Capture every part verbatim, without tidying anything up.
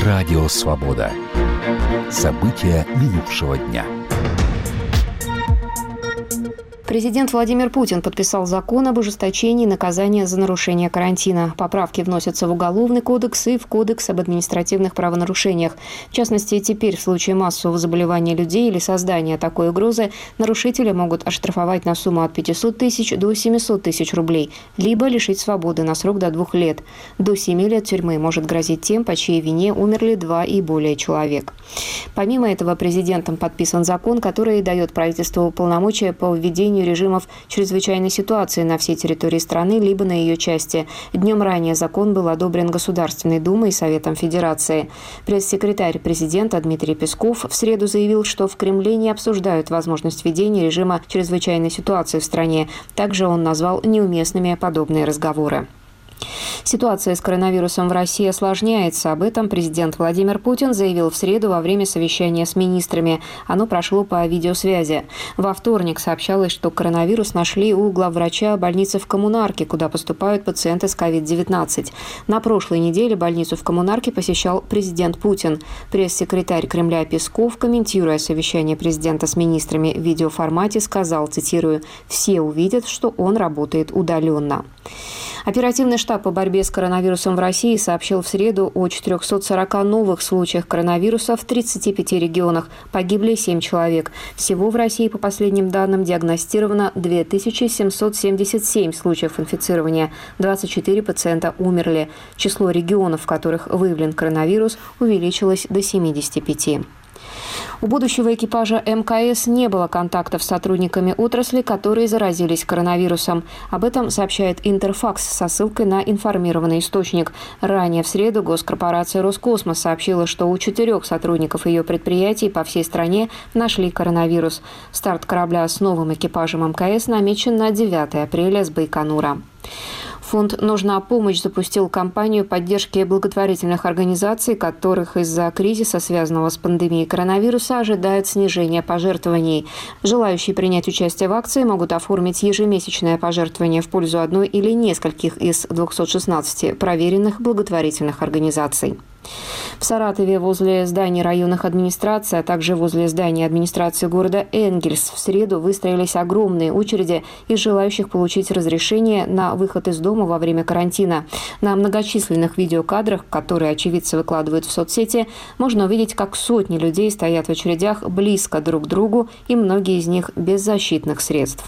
Радио «Свобода». События минувшего дня. Президент Владимир Путин подписал закон об ужесточении наказания за нарушение карантина. Поправки вносятся в Уголовный кодекс и в Кодекс об административных правонарушениях. В частности, теперь в случае массового заболевания людей или создания такой угрозы нарушители могут оштрафовать на сумму от пятисот тысяч до семисот тысяч рублей, либо лишить свободы на срок до двух лет. До семи лет тюрьмы может грозить тем, по чьей вине умерли два и более человек. Помимо этого, президентом подписан закон, который дает правительству полномочия по введению режимов чрезвычайной ситуации на всей территории страны, либо на ее части. Днем ранее закон был одобрен Государственной Думой и Советом Федерации. Пресс-секретарь президента Дмитрий Песков в среду заявил, что в Кремле не обсуждают возможность введения режима чрезвычайной ситуации в стране. Также он назвал неуместными подобные разговоры. Ситуация с коронавирусом в России осложняется. Об этом президент Владимир Путин заявил в среду во время совещания с министрами. Оно прошло по видеосвязи. Во вторник сообщалось, что коронавирус нашли у главврача больницы в Коммунарке, куда поступают пациенты с ковид девятнадцать. На прошлой неделе больницу в Коммунарке посещал президент Путин. Пресс-секретарь Кремля Песков, комментируя совещание президента с министрами в видеоформате, сказал, цитирую, «Все увидят, что он работает удаленно». Оперативный штаб по борьбе с коронавирусом в России сообщил в среду о четырехстах сорока новых случаях коронавируса в тридцати пяти регионах. Погибли семь человек. Всего в России, по последним данным, диагностировано две тысячи семьсот семьдесят семь случаев инфицирования. двадцать четыре пациента умерли. Число регионов, в которых выявлен коронавирус, увеличилось до семидесяти пяти. У будущего экипажа эм ка эс не было контактов с сотрудниками отрасли, которые заразились коронавирусом. Об этом сообщает Интерфакс со ссылкой на информированный источник. Ранее в среду госкорпорация «Роскосмос» сообщила, что у четырех сотрудников ее предприятий по всей стране нашли коронавирус. Старт корабля с новым экипажем эм ка эс намечен на девятое апреля с Байконура. Фонд «Нужна помощь» запустил кампанию поддержки благотворительных организаций, которых из-за кризиса, связанного с пандемией коронавируса, ожидает снижение пожертвований. Желающие принять участие в акции могут оформить ежемесячное пожертвование в пользу одной или нескольких из двухсот шестнадцати проверенных благотворительных организаций. В Саратове возле зданий районных администраций, а также возле здания администрации города Энгельс в среду выстроились огромные очереди из желающих получить разрешение на выход из дома во время карантина. На многочисленных видеокадрах, которые очевидцы выкладывают в соцсети, можно увидеть, как сотни людей стоят в очередях близко друг к другу, и многие из них без защитных средств.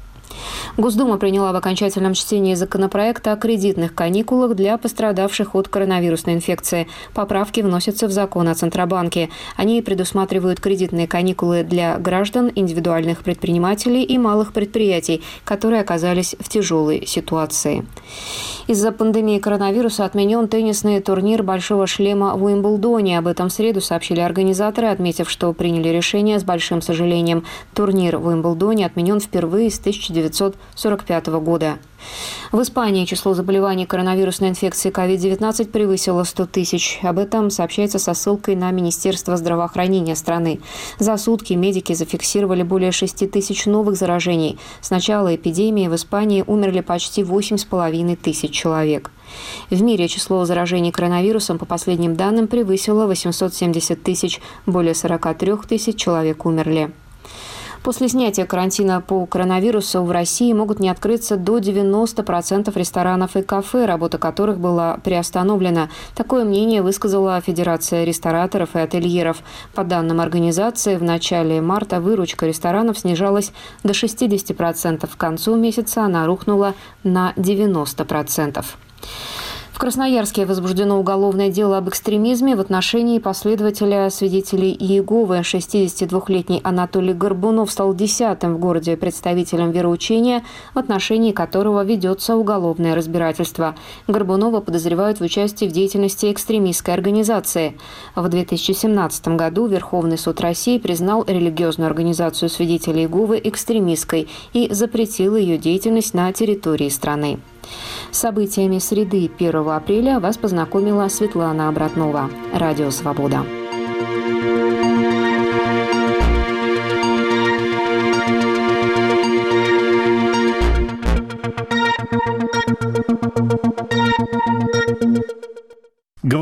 Госдума приняла в окончательном чтении законопроект о кредитных каникулах для пострадавших от коронавирусной инфекции. Поправки вносятся в закон о Центробанке. Они предусматривают кредитные каникулы для граждан, индивидуальных предпринимателей и малых предприятий, которые оказались в тяжелой ситуации. Из-за пандемии коронавируса отменен теннисный турнир «Большого шлема» в Уимблдоне. Об этом в среду сообщили организаторы, отметив, что приняли решение с большим сожалением. Турнир в Уимблдоне отменен впервые с тысяча девятьсот сорок пятого года. В Испании число заболеваний коронавирусной инфекцией ковид девятнадцать превысило сто тысяч. Об этом сообщается со ссылкой на Министерство здравоохранения страны. За сутки медики зафиксировали более шести тысяч новых заражений. С начала эпидемии в Испании умерли почти восемь с половиной тысяч человек. В мире число заражений коронавирусом, по последним данным, превысило восемьсот семьдесят тысяч. Более сорока трёх тысяч человек умерли. После снятия карантина по коронавирусу в России могут не открыться до девяноста процентов ресторанов и кафе, работа которых была приостановлена. Такое мнение высказала Федерация рестораторов и ательеров. По данным организации, в начале марта выручка ресторанов снижалась до шестидесяти процентов. К концу месяца она рухнула на девяносто процентов. В Красноярске возбуждено уголовное дело об экстремизме в отношении последователя свидетелей Иеговы. шестидесятидвухлетний Анатолий Горбунов стал десятым в городе представителем вероучения, в отношении которого ведется уголовное разбирательство. Горбунова подозревают в участии в деятельности экстремистской организации. В две тысячи семнадцатом году Верховный суд России признал религиозную организацию свидетелей Иеговы экстремистской и запретил ее деятельность на территории страны. С событиями среды первого апреля вас познакомила Светлана Обратнова. Радио «Свобода».